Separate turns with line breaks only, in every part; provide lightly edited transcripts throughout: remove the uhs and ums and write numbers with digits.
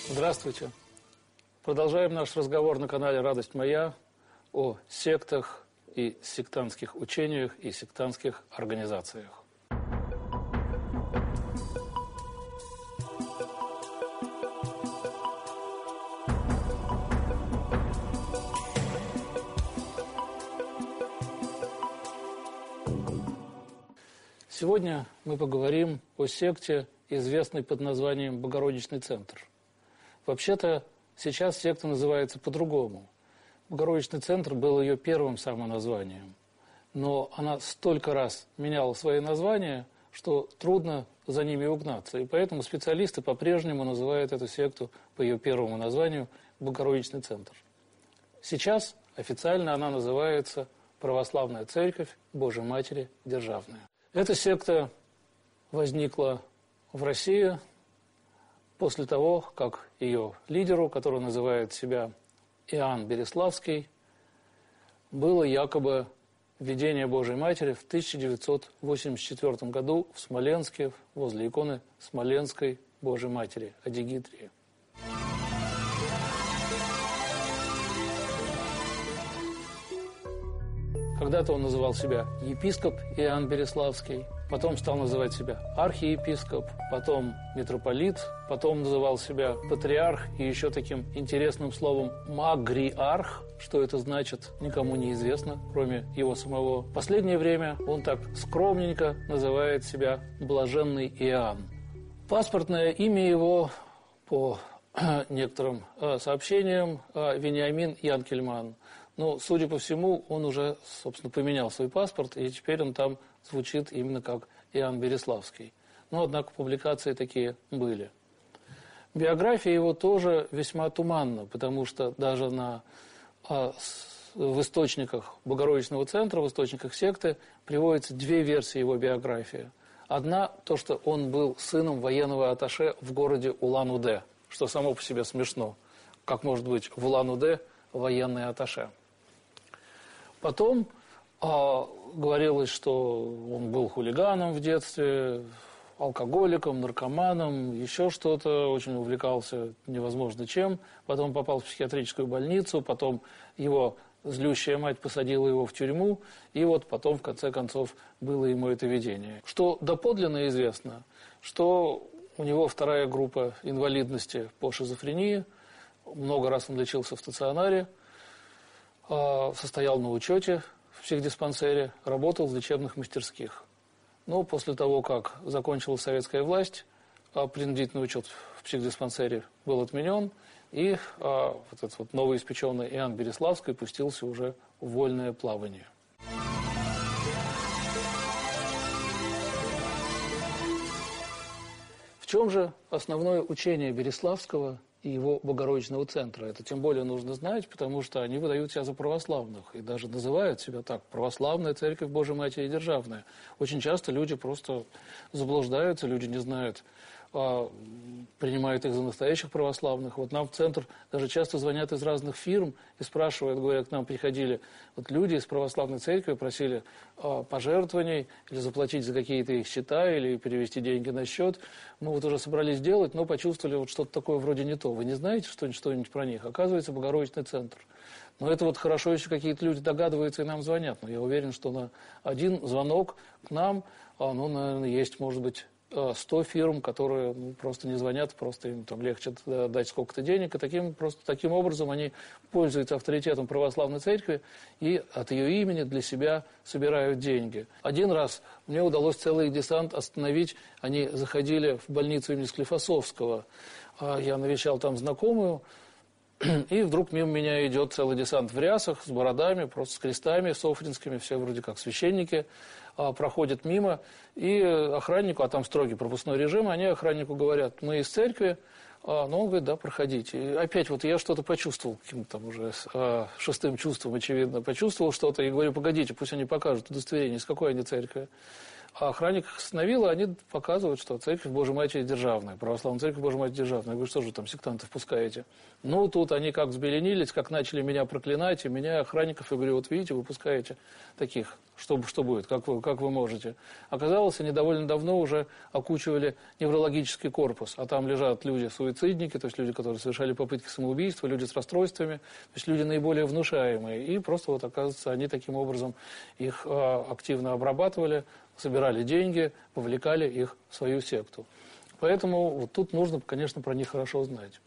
Здравствуйте. Продолжаем наш разговор на канале «Радость моя» о сектах и сектантских учениях и сектантских организациях. Сегодня мы поговорим о секте, известной под названием Богородичный центр. Вообще-то сейчас секта называется по-другому. Богородичный центр был ее первым самоназванием. Но она столько раз меняла свои названия, что трудно за ними угнаться. И поэтому специалисты по-прежнему называют эту секту по ее первому названию Богородичный центр. Сейчас официально она называется Православная Церковь Божией Матери Державная. Эта секта возникла в России после того, как ее лидеру, который называет себя Иоанн Береславский, было якобы видение Божией Матери в 1984 году в Смоленске, возле иконы Смоленской Божией Матери, Адигитрии. Когда-то он называл себя епископ Иоанн Береславский, потом стал называть себя архиепископ, потом митрополит, потом называл себя патриарх и еще таким интересным словом магриарх. Что это значит, никому не известно, кроме его самого. В последнее время он так скромненько называет себя блаженный Иоанн. Паспортное имя его, по некоторым сообщениям, Вениамин Янкельман. Но, судя по всему, он уже, собственно, поменял свой паспорт, и теперь он там звучит именно как Иоанн Береславский. Но, однако, публикации такие были. Биография его тоже весьма туманна, потому что даже в источниках Богородичного центра, в источниках секты, приводятся две версии его биографии. Одна – то, что он был сыном военного атташе в городе Улан-Удэ, что само по себе смешно. Как может быть в Улан-Удэ военный атташе? Потом говорилось, что он был хулиганом в детстве, алкоголиком, наркоманом, еще что-то, очень увлекался невозможно чем. Потом попал в психиатрическую больницу, потом его злющая мать посадила его в тюрьму, и вот потом, в конце концов, было ему это видение. Что доподлинно известно, что у него вторая группа инвалидности по шизофрении, много раз он лечился в стационаре, состоял на учете в психдиспансере, работал в лечебных мастерских. Но после того, как закончилась советская власть, принудительный учет в психдиспансере был отменен, и вот этот вот новоиспеченный Иоанн Береславский пустился уже в вольное плавание. В чем же основное учение Береславского и его Богородичного центра? Это тем более нужно знать, потому что они выдают себя за православных и даже называют себя так: Православная Церковь Божией Матери Державная. Очень часто люди просто заблуждаются, люди не знают, принимают их за настоящих православных. Вот нам в центр даже часто звонят из разных фирм и спрашивают, говорят, к нам приходили вот люди из православной церкви, просили пожертвований или заплатить за какие-то их счета, или перевести деньги на счет. Мы вот уже собрались делать, но почувствовали вот что-то такое вроде не то. Вы не знаете что-нибудь про них? Оказывается, Богородичный центр. Но это вот хорошо, если какие-то люди догадываются и нам звонят. Но я уверен, что на один звонок к нам, наверное, есть, может быть, 100 фирм, которые просто не звонят, просто им там легче дать сколько-то денег, и таким образом они пользуются авторитетом православной церкви и от ее имени для себя собирают деньги. Один раз мне удалось целый десант остановить, они заходили в больницу имени Склифосовского, я навещал там знакомую, и вдруг мимо меня идет целый десант в рясах, с бородами, просто с крестами софринскими, все вроде как священники, проходят мимо, и охраннику, а там строгий пропускной режим, они охраннику говорят: мы из церкви, но он говорит: да, проходите. И опять вот я что-то почувствовал, каким-то там уже шестым чувством, очевидно, почувствовал что-то, и говорю: погодите, пусть они покажут удостоверение, из какой они церкви. А охранник их остановил, и они показывают, что Церковь Божией Матери державная, православная Церковь Божией Матери державная. Я говорю, что же там сектантов пускаете? Ну, тут они как взбеленились, как начали меня проклинать, и меня, охранников, я говорю, вот видите, вы пускаете таких, что будет, как вы можете. Оказалось, они довольно давно уже окучивали неврологический корпус, а там лежат люди-суицидники, то есть люди, которые совершали попытки самоубийства, люди с расстройствами, то есть люди наиболее внушаемые. И просто вот, оказывается, они таким образом их активно обрабатывали, собирали деньги, вовлекали их в свою секту. Поэтому вот тут нужно, конечно, про них хорошо знать.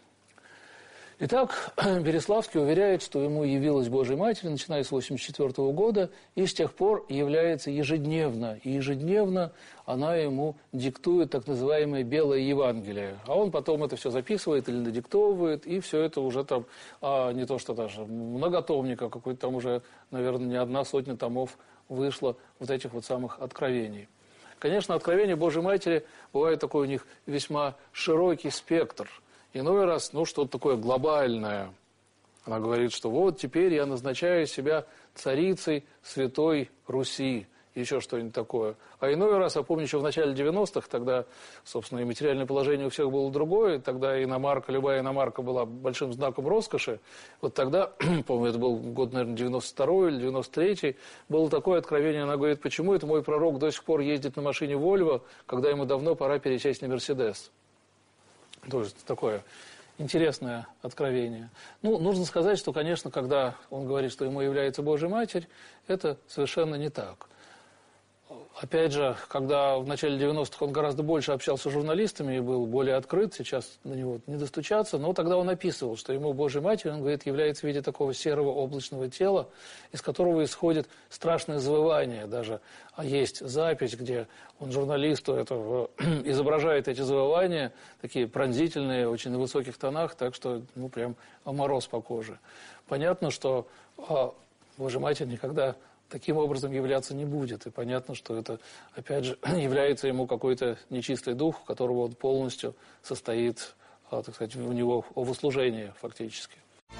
Итак, Береславский уверяет, что ему явилась Божья Матерь, начиная с 1984 года, и с тех пор является ежедневно. И ежедневно она ему диктует так называемое «белое Евангелие». А он потом это все записывает или надиктовывает, и все это уже там, не то что даже многотомника, какой-то там уже, наверное, не одна сотня томов вышло вот этих вот самых откровений. Конечно, откровения Божьей Матери бывает такой у них весьма широкий спектр. Иной раз, что-то такое глобальное. Она говорит, что вот теперь я назначаю себя царицей Святой Руси. Еще что-нибудь такое. А иной раз, я помню, еще в начале 90-х, тогда, собственно, и материальное положение у всех было другое, тогда иномарка, любая иномарка была большим знаком роскоши. Вот тогда, помню, это был год, наверное, 92-й или 93-й, было такое откровение, она говорит, почему это мой пророк до сих пор ездит на машине Volvo, когда ему давно пора пересесть на Мерседес. Тоже такое интересное откровение. Нужно сказать, что, конечно, когда он говорит, что ему является Божья Матерь, это совершенно не так. Опять же, когда в начале 90-х он гораздо больше общался с журналистами и был более открыт, сейчас на него не достучаться, но тогда он описывал, что ему Божья Матерь, он говорит, является в виде такого серого облачного тела, из которого исходит страшное завывание даже. А есть запись, где он журналисту этого изображает эти завывания, такие пронзительные, очень на высоких тонах, так что, прям мороз по коже. Понятно, что Божья Матерь никогда таким образом являться не будет. И понятно, что это, опять же, является ему какой-то нечистый дух, у которого он полностью состоит, так сказать, у него в служении фактически.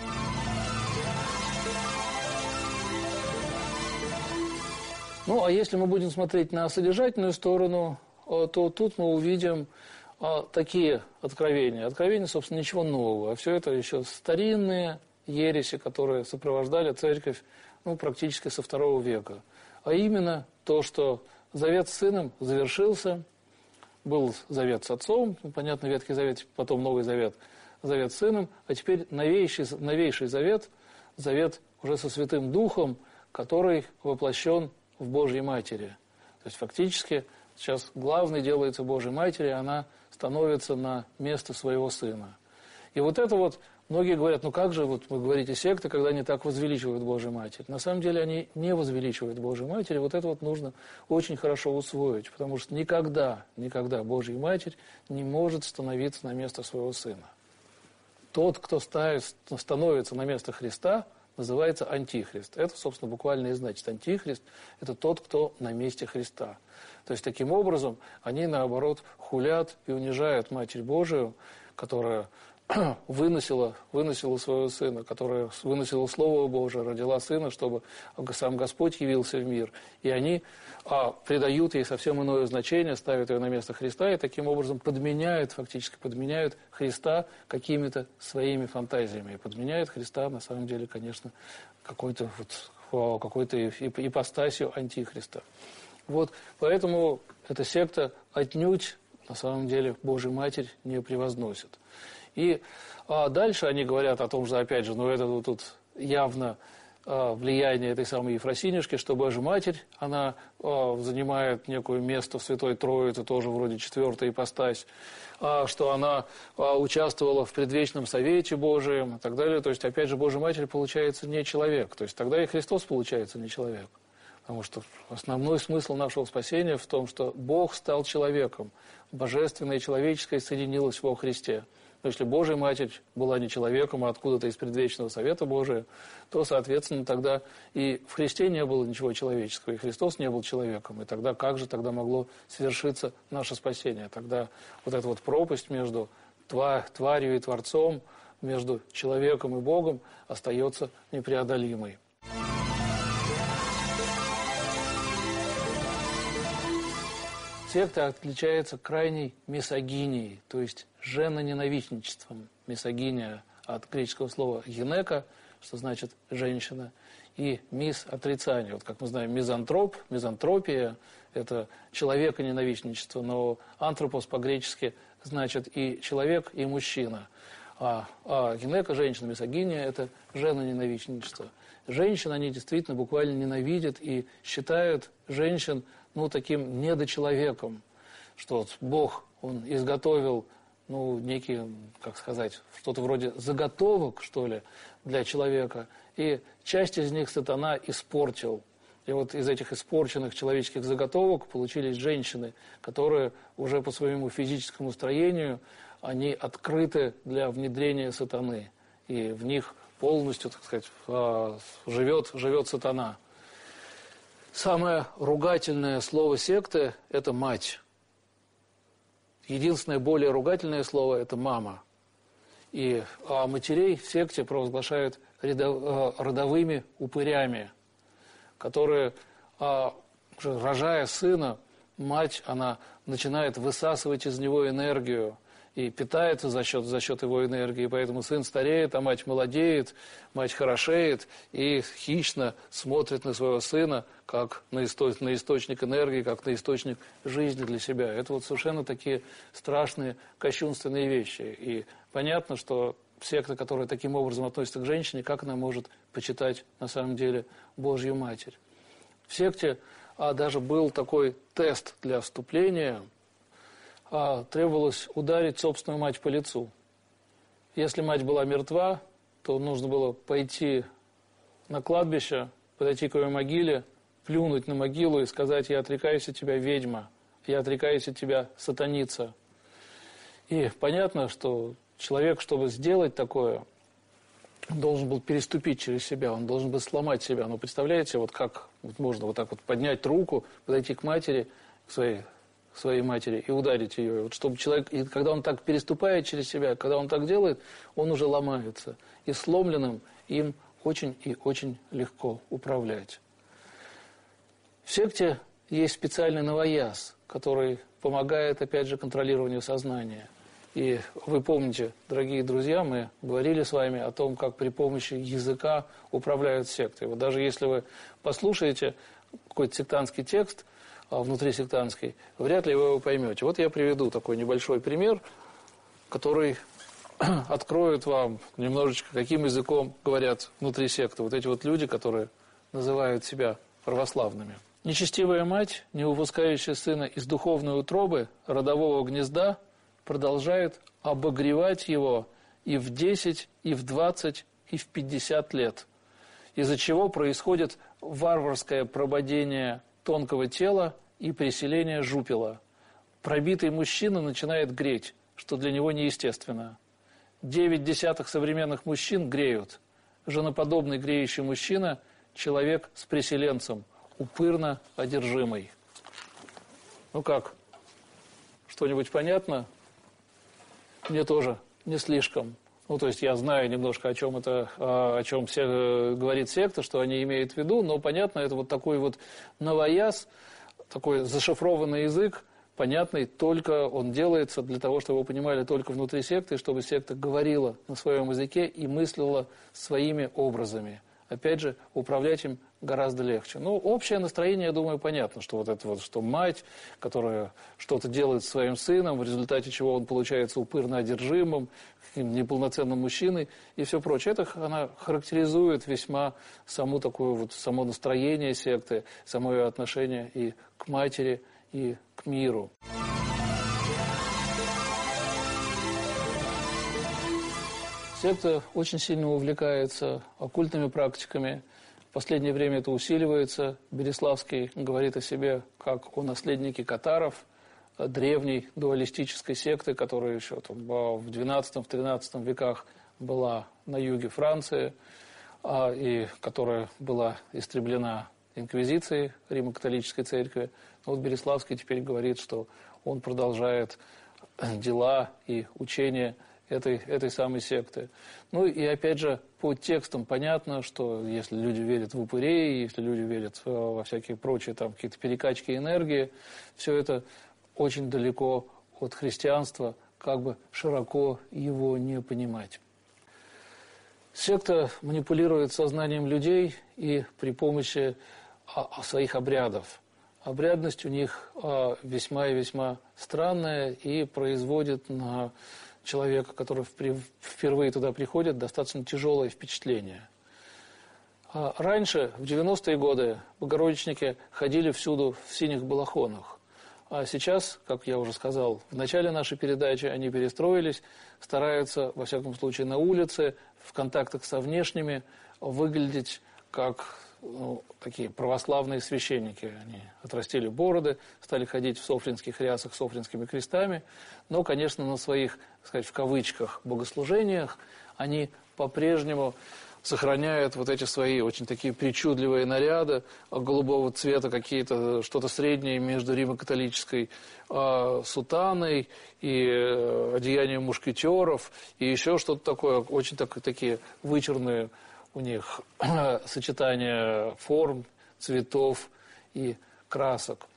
А если мы будем смотреть на содержательную сторону, то тут мы увидим такие откровения. Откровения, собственно, ничего нового. А все это еще старинные ереси, которые сопровождали церковь практически со II века. А именно то, что завет с Сыном завершился, был завет с Отцом, понятно, Ветхий Завет, потом Новый Завет, завет с Сыном, а теперь новейший завет, завет уже со Святым Духом, который воплощен в Божьей Матери. То есть фактически сейчас главной делается Божьей Матери, она становится на место своего Сына. И вот это вот многие говорят, как же, вы говорите, секты, когда они так возвеличивают Божию Матерь. На самом деле они не возвеличивают Божию Матерь. Вот это вот нужно очень хорошо усвоить, потому что никогда Божья Матерь не может становиться на место своего Сына. Тот, кто становится на место Христа, называется Антихрист. Это, собственно, буквально и значит. Антихрист – это тот, кто на месте Христа. То есть, таким образом, они, наоборот, хулят и унижают Матерь Божию, которая выносила своего Сына, которая выносила Слово Божие, родила Сына, чтобы сам Господь явился в мир. И они придают ей совсем иное значение, ставят ее на место Христа и таким образом фактически подменяют Христа какими-то своими фантазиями. И подменяют Христа, на самом деле, конечно, какой-то ипостасью Антихриста. Поэтому эта секта отнюдь, на самом деле, Божию Матерь не превозносит. И дальше они говорят о том же, опять же, это тут явно влияние этой самой Ефросинюшки, что Божья Матерь, она занимает некое место в Святой Троице, тоже вроде четвертая ипостась, что она участвовала в предвечном Совете Божием и так далее. То есть, опять же, Божья Матерь получается не человек. То есть, тогда и Христос получается не человек. Потому что основной смысл нашего спасения в том, что Бог стал человеком. Божественное и человеческое соединилось во Христе. Но если Божья Матерь была не человеком, а откуда-то из предвечного Совета Божия, то, соответственно, тогда и в Христе не было ничего человеческого, и Христос не был человеком. И тогда как же тогда могло свершиться наше спасение? Тогда вот эта вот пропасть между тварью и Творцом, между человеком и Богом остается непреодолимой. секта отличается крайней мисогинией, то есть женоненавистничеством. Мисогиния от греческого слова «гинека», что значит «женщина», и мис – отрицание. Вот как мы знаем, мизантроп, мизантропия – это человеконенавистничество, но антропос по-гречески значит и человек, и мужчина. А гинека – женщина, мисогиния – это женоненавистничество. Женщин они действительно буквально ненавидят и считают женщин, таким недочеловеком, что вот Бог, Он изготовил, некий, как сказать, что-то вроде заготовок, что ли, для человека, и часть из них сатана испортил. И вот из этих испорченных человеческих заготовок получились женщины, которые уже по своему физическому строению, они открыты для внедрения сатаны. И в них полностью, так сказать, живет сатана. Самое ругательное слово секты – это «мать». Единственное более ругательное слово – это «мама». И матерей в секте провозглашают родовыми упырями, которые, рожая сына, мать, она начинает высасывать из него энергию и питается за счет его энергии. Поэтому сын стареет, а мать молодеет, мать хорошеет и хищно смотрит на своего сына как на источник энергии, как на источник жизни для себя. Это вот совершенно такие страшные, кощунственные вещи. И понятно, что секта, которая таким образом относится к женщине, как она может почитать на самом деле Божью Матерь. В секте даже был такой тест для вступления. Требовалось ударить собственную мать по лицу. Если мать была мертва, то нужно было пойти на кладбище, подойти к ее могиле, плюнуть на могилу и сказать: «Я отрекаюсь от тебя, ведьма, я отрекаюсь от тебя, сатаница». И понятно, что человек, чтобы сделать такое, должен был переступить через себя, он должен был сломать себя. Но представляете, вот как можно вот так вот поднять руку, подойти к матери, к своей матери и ударить ее. Вот чтобы человек, и когда он так переступает через себя, когда он так делает, он уже ломается. И сломленным им очень и очень легко управлять. В секте есть специальный новояз, который помогает, опять же, контролированию сознания. И вы помните, дорогие друзья, мы говорили с вами о том, как при помощи языка управляют сектой. Вот даже если вы послушаете какой-то сектантский текст, внутрисектантский, вряд ли вы его поймете. Вот я приведу такой небольшой пример, который откроет вам немножечко, каким языком говорят внутри секты вот эти вот люди, которые называют себя православными. «Нечестивая мать, не выпускающая сына из духовной утробы, родового гнезда, продолжает обогревать его и в 10, и в 20, и в 50 лет, из-за чего происходит варварское прободение тонкого тела и приселение жупела. Пробитый мужчина начинает греть, что для него неестественно. 9/10 современных мужчин греют. Женоподобный греющий мужчина – человек с приселенцем, упырно одержимый». Ну как, что-нибудь понятно? Мне тоже не слишком. То есть я знаю немножко, о чем говорит секта, что они имеют в виду, но понятно, это вот такой вот новояз, такой зашифрованный язык, понятный, только он делается для того, чтобы его понимали только внутри секты, чтобы секта говорила на своем языке и мыслила своими образами. Опять же, управлять им гораздо легче. Общее настроение, я думаю, понятно, что вот это вот, что мать, которая что-то делает со своим сыном, в результате чего он получается упырно одержимым, каким-то неполноценным мужчиной и все прочее. Это она характеризует весьма само настроение секты, само ее отношение и к матери, и к миру. Секта очень сильно увлекается оккультными практиками. В последнее время это усиливается. Береславский говорит о себе как о наследнике катаров, древней дуалистической секты, которая еще в XII-XIII веках была на юге Франции, и которая была истреблена инквизицией Римо-католической церкви. Но вот Береславский теперь говорит, что он продолжает дела и учения этой самой секты. И опять же, по текстам понятно, что если люди верят в упырей, если люди верят во всякие прочие какие-то перекачки энергии, все это очень далеко от христианства, как бы широко его не понимать. Секта манипулирует сознанием людей и при помощи своих обрядов. Обрядность у них весьма и весьма странная и производит на человека, который впервые туда приходит, достаточно тяжелое впечатление. Раньше, в 90-е годы, богородичники ходили всюду в синих балахонах. А сейчас, как я уже сказал, в начале нашей передачи они перестроились, стараются, во всяком случае, на улице, в контактах со внешними, выглядеть как такие православные священники. Они отрастили бороды, стали ходить в софринских рясах с софринскими крестами, но, конечно, на своих, так сказать, в кавычках, богослужениях они по-прежнему сохраняют вот эти свои очень такие причудливые наряды голубого цвета, какие-то что-то среднее между римо-католической сутаной и одеянием мушкетеров, и еще что-то такое, очень такие вычурные у них сочетания форм, цветов и красок.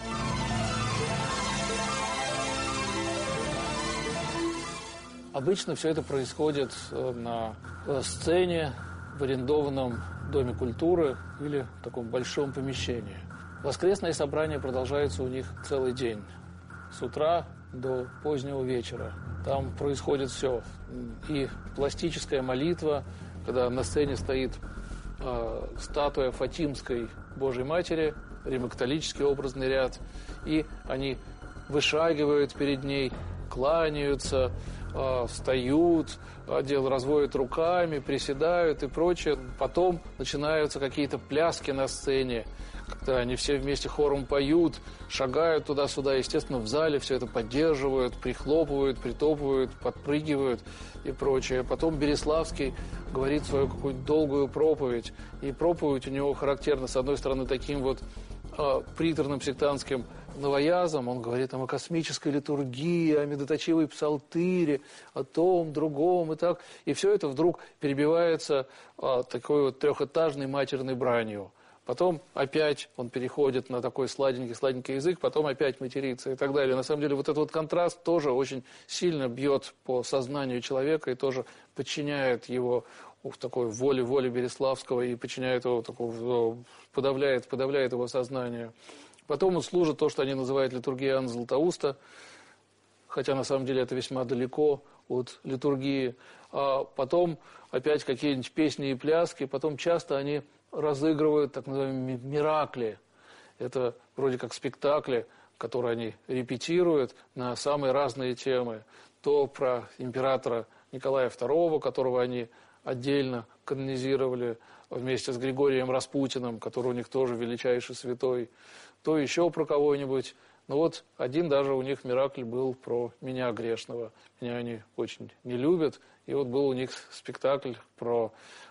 Обычно все это происходит на сцене, в арендованном доме культуры или в таком большом помещении. Воскресные собрания продолжаются у них целый день, с утра до позднего вечера. Там происходит все. И пластическая молитва, когда на сцене стоит статуя Фатимской Божьей Матери, римо-католический образный ряд, и они вышагивают перед ней, кланяются, встают, разводят руками, приседают и прочее. Потом начинаются какие-то пляски на сцене, когда они все вместе хором поют, шагают туда-сюда. Естественно, в зале все это поддерживают, прихлопывают, притопывают, подпрыгивают и прочее. Потом Береславский говорит свою какую-то долгую проповедь. И проповедь у него характерна, с одной стороны, таким вот приторным сектантским новоязом. Он говорит там о космической литургии, о медоточивой псалтыре, о том, другом и так. И все это вдруг перебивается такой вот трехэтажной матерной бранью. Потом опять он переходит на такой сладенький язык, потом опять матерится и так далее. На самом деле вот этот вот контраст тоже очень сильно бьет по сознанию человека и тоже подчиняет его в такой воле Береславского и подчиняет его, подавляет его сознание. Потом он служит то, что они называют литургией Иоанна Златоуста, хотя на самом деле это весьма далеко от литургии. А потом опять какие-нибудь песни и пляски, потом часто они разыгрывают так называемые миракли. Это вроде как спектакли, которые они репетируют на самые разные темы. То про императора Николая II, которого они отдельно канонизировали вместе с Григорием Распутиным, который у них тоже величайший святой, то еще про кого-нибудь. Ну вот один даже у них миракль был про меня грешного. Меня они очень не любят. И вот был у них спектакль про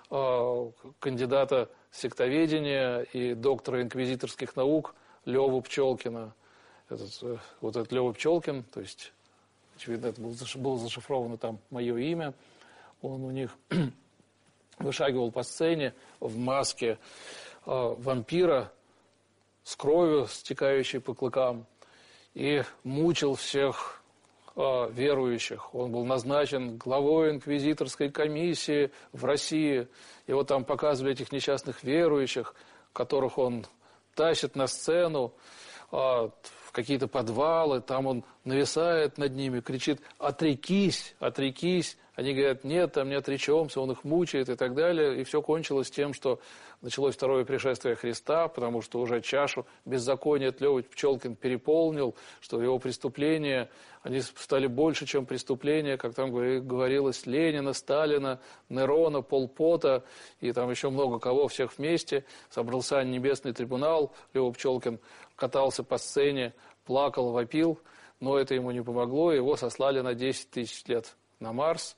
кандидата сектоведения и доктора инквизиторских наук Леву Пчелкина. Этот Лева Пчелкин, то есть, очевидно, это было зашифровано там мое имя. Он у них вышагивал по сцене в маске вампира с кровью, стекающей по клыкам, и мучил всех верующих. Он был назначен главой инквизиторской комиссии в России. И вот там показывали этих несчастных верующих, которых он тащит на сцену в какие-то подвалы, там он нависает над ними, кричит: «Отрекись, отрекись!» Они говорят: «Нет, там не отречемся», он их мучает и так далее. И все кончилось тем, что началось второе пришествие Христа, потому что уже чашу беззакония Лёва Пчелкин переполнил, что его преступления, они стали больше, чем преступления, как там говорилось, Ленина, Сталина, Нерона, Пол Пота и там еще много кого, всех вместе. Собрался небесный трибунал, Лёва Пчелкин катался по сцене, плакал, вопил, но это ему не помогло, его сослали на 10 тысяч лет на Марс.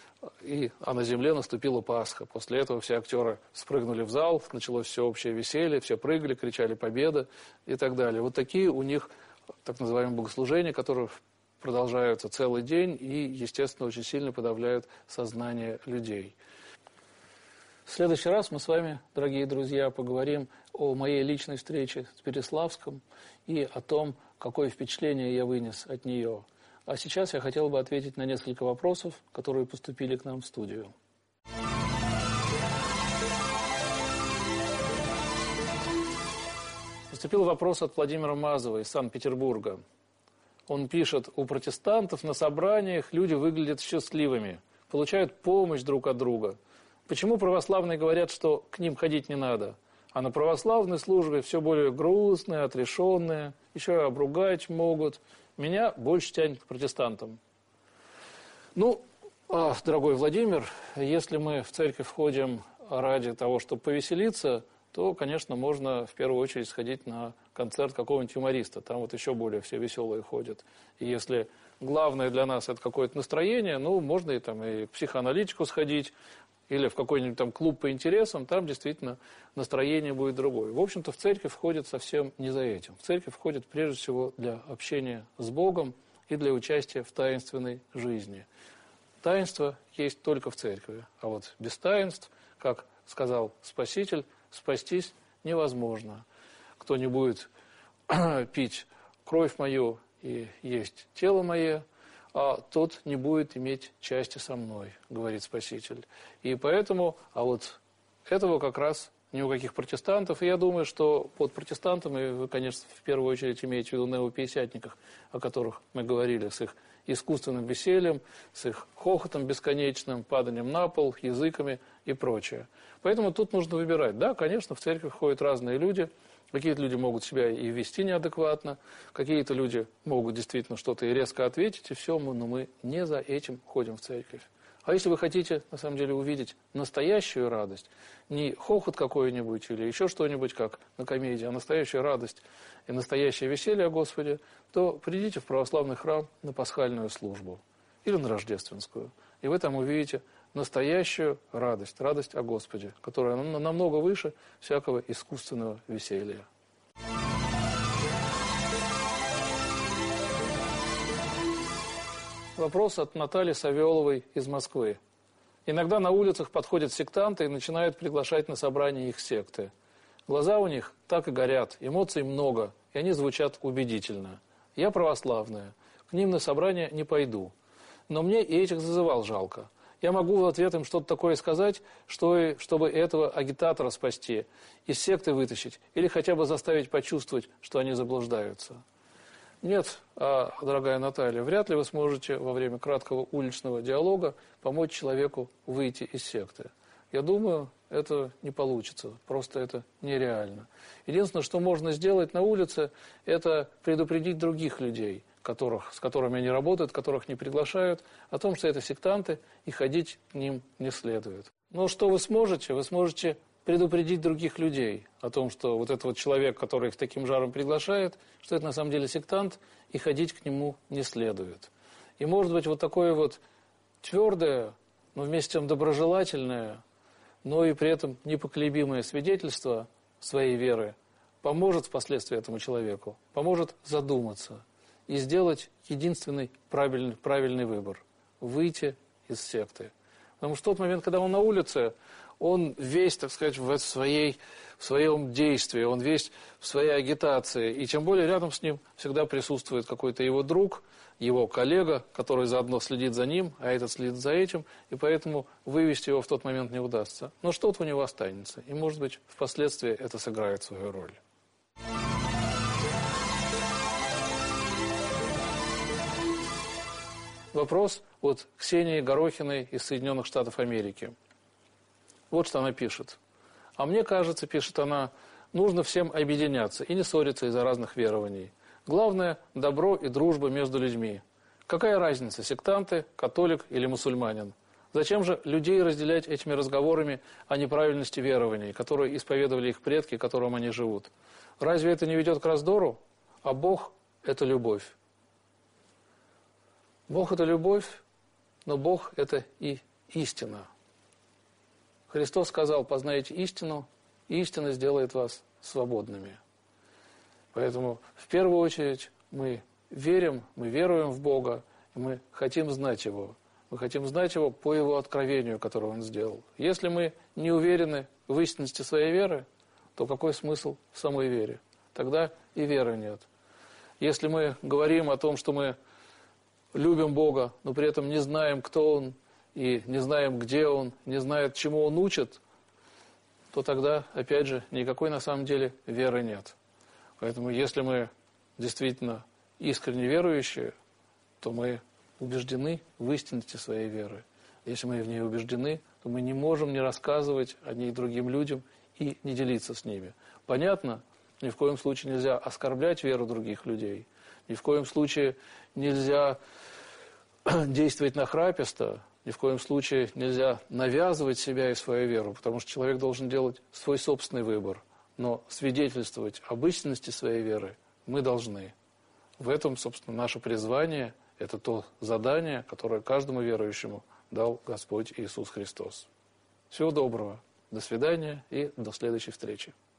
А на земле наступила Пасха. После этого все актеры спрыгнули в зал, началось всеобщее веселье, все прыгали, кричали «Победа» и так далее. Вот такие у них так называемые богослужения, которые продолжаются целый день и, естественно, очень сильно подавляют сознание людей. В следующий раз мы с вами, дорогие друзья, поговорим о моей личной встрече с Береславским и о том, какое впечатление я вынес от нее. А сейчас я хотел бы ответить на несколько вопросов, которые поступили к нам в студию. Поступил вопрос от Владимира Мазова из Санкт-Петербурга. Он пишет: у протестантов на собраниях люди выглядят счастливыми, получают помощь друг от друга. Почему православные говорят, что к ним ходить не надо? А на православной службе все более грустные, отрешенные, еще и обругать могут. Меня больше тянет к протестантам. Дорогой Владимир, если мы в церковь ходим ради того, чтобы повеселиться, то, конечно, можно в первую очередь сходить на концерт какого-нибудь юмориста. Там вот еще более все веселые ходят. И если главное для нас это какое-то настроение, можно и к психоаналитику сходить, или в какой-нибудь там клуб по интересам, там действительно настроение будет другое. В общем-то, в церковь входит совсем не за этим. В церковь входит прежде всего для общения с Богом и для участия в таинственной жизни. Таинство есть только в церкви, а вот без таинств, как сказал Спаситель, спастись невозможно. Кто не будет пить кровь мою и есть тело мое, тот не будет иметь части со мной, говорит Спаситель. И поэтому, этого как раз ни у каких протестантов. И я думаю, что под протестантами вы, конечно, в первую очередь имеете в виду неопятидесятников, о которых мы говорили, с их искусственным весельем, с их хохотом бесконечным, паданием на пол, языками и прочее. Поэтому тут нужно выбирать. Да, конечно, в церковь ходят разные люди. Какие-то люди могут себя и вести неадекватно, какие-то люди могут действительно что-то и резко ответить, и все, но мы не за этим ходим в церковь. А если вы хотите, на самом деле, увидеть настоящую радость, не хохот какой-нибудь или еще что-нибудь, как на комедии, а настоящую радость и настоящее веселье о Господе, то придите в православный храм на пасхальную службу или на рождественскую, и вы там увидите настоящую радость, радость о Господе, которая намного выше всякого искусственного веселья. Вопрос от Натальи Савеловой из Москвы. Иногда на улицах подходят сектанты и начинают приглашать на собрание их секты. Глаза у них так и горят, эмоций много, и они звучат убедительно. Я православная, к ним на собрание не пойду. Но мне и этих зазывал жалко. Я могу в ответ им что-то такое сказать, чтобы этого агитатора спасти, из секты вытащить, или хотя бы заставить почувствовать, что они заблуждаются. Нет, дорогая Наталья, вряд ли вы сможете во время краткого уличного диалога помочь человеку выйти из секты. Я думаю, это не получится, просто это нереально. Единственное, что можно сделать на улице, это предупредить других людей, с которыми они работают, которых не приглашают, о том, что это сектанты, и ходить к ним не следует. Но что вы сможете? Вы сможете предупредить других людей о том, что вот этот человек, который их таким жаром приглашает, что это на самом деле сектант, и ходить к нему не следует. И может быть вот такое вот твердое, но вместе с тем доброжелательное, но и при этом непоколебимое свидетельство своей веры поможет впоследствии этому человеку, поможет задуматься и сделать единственный правильный выбор – выйти из секты. Потому что в тот момент, когда он на улице, он весь, так сказать, в своем действии, он весь в своей агитации. И тем более рядом с ним всегда присутствует какой-то его друг, его коллега, который заодно следит за ним, а этот следит за этим. И поэтому вывести его в тот момент не удастся. Но что-то у него останется. И, может быть, впоследствии это сыграет свою роль. Вопрос от Ксении Горохиной из Соединенных Штатов Америки. Вот что она пишет. «А мне кажется, — пишет она, — нужно всем объединяться и не ссориться из-за разных верований. Главное – добро и дружба между людьми. Какая разница, сектанты, католик или мусульманин? Зачем же людей разделять этими разговорами о неправильности верований, которые исповедовали их предки, которым они живут? Разве это не ведет к раздору? А Бог – это любовь». Бог – это любовь, но Бог – это и истина. Христос сказал: «Познаете истину, и истина сделает вас свободными». Поэтому в первую очередь мы веруем в Бога, и мы хотим знать Его. Мы хотим знать Его по Его откровению, которое Он сделал. Если мы не уверены в истинности своей веры, то какой смысл в самой вере? Тогда и веры нет. Если мы говорим о том, что мы любим Бога, но при этом не знаем, кто Он, и не знаем, где Он, не знаем, чему Он учит, то тогда, опять же, никакой на самом деле веры нет. Поэтому, если мы действительно искренне верующие, то мы убеждены в истинности своей веры. Если мы в ней убеждены, то мы не можем не рассказывать о ней другим людям и не делиться с ними. Понятно, ни в коем случае нельзя оскорблять веру других людей, ни в коем случае нельзя действовать нахраписто, ни в коем случае нельзя навязывать себя и свою веру, потому что человек должен делать свой собственный выбор. Но свидетельствовать об истинности своей веры мы должны. В этом, собственно, наше призвание, это то задание, которое каждому верующему дал Господь Иисус Христос. Всего доброго, до свидания и до следующей встречи.